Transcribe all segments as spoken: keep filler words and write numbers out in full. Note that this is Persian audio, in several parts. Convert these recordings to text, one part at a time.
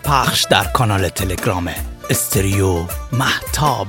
پخش در کانال تلگرام استریو مهتاب.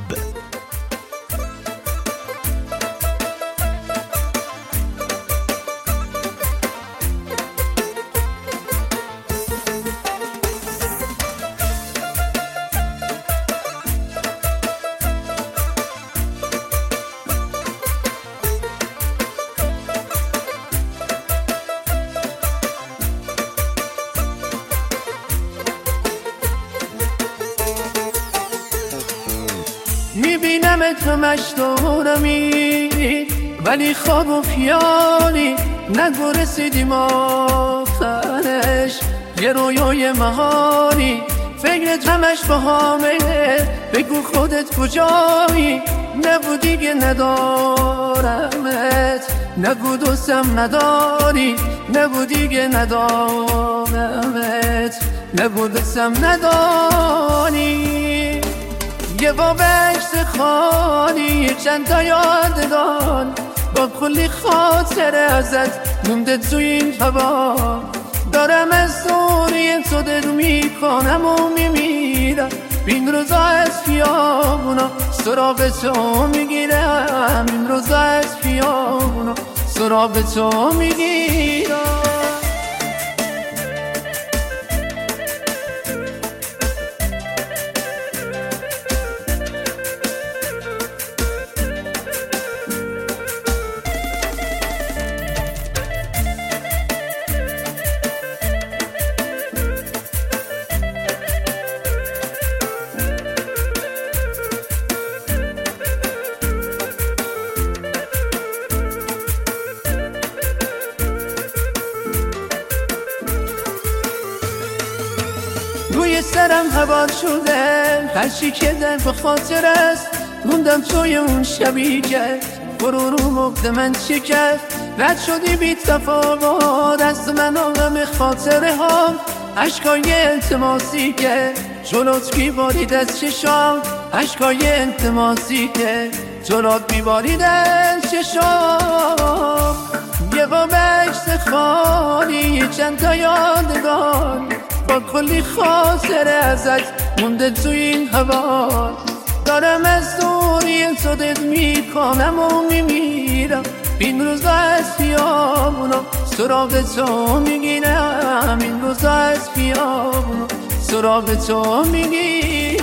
میبینم تو مشتونمی ولی خواب و خیالی، نگو رسیدیم آخرش یه رویای محالی. فکرت همش با همه، بگو خودت کجایی، نگو دیگه ندارمت، نگو دوستم نداری، نگو دیگه ندارمت، نگو دوستم نداری. یه باب عشق خالی، چند تا یادگار با کلی خاطره ازت مونده تو این هوا. دارم از دوری تو دل میکنم و میمیرم، این روزا از خیابونا سراغ تو میگیرم، این روزا از خیابونا سراغ تو میگیرم. روی سرم هوا شده، هرچی که در به خاطر است، موندم توی اون شبی که برو رو مقد من شکست. رد شدی بی تفاوت دست من و غم خاطره ها، عشقای التماسی که جلوت بیبارید از چشام، عشقای التماسی که جلوت بیبارید از چشام. یه باب عشق خالی، چند تا یادگار با کلی خاطره ازت مونده تو این هوا. دارم از دوری تو دل میکنم و میمیرم، این روزا از خیابونا سراغ تو میگیرم، این روزا از خیابونا سراغ تو میگیرم.